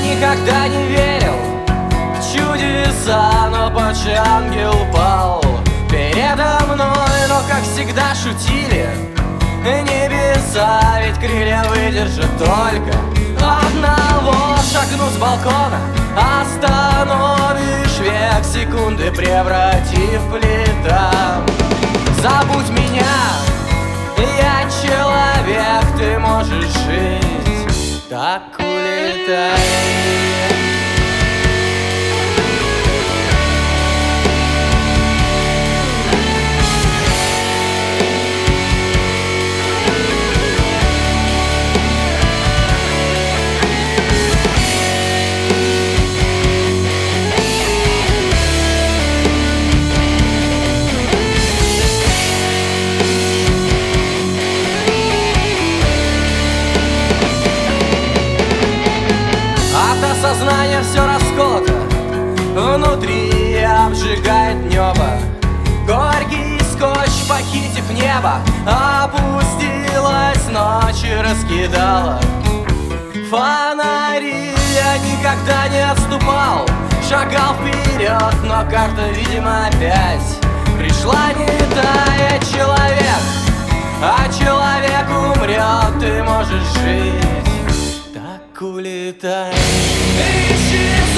никогда не верил в чудеса, но падший ангел упал передо мной. Но, как всегда, шутили небеса, ведь крылья выдержат только одного. Шагну с балкона, остановишь век секунды, превратив в плита. Забудь меня, я человек, ты можешь жить, так улетай. Сознание все расколото, внутри обжигает небо. Горький скотч, похитив небо, опустилась ночь и раскидала фонари. Я никогда не отступал, шагал вперед, но карта, видимо, опять пришла не та. Я человек, а человек умрет, ты можешь жить, так улетай. Ищи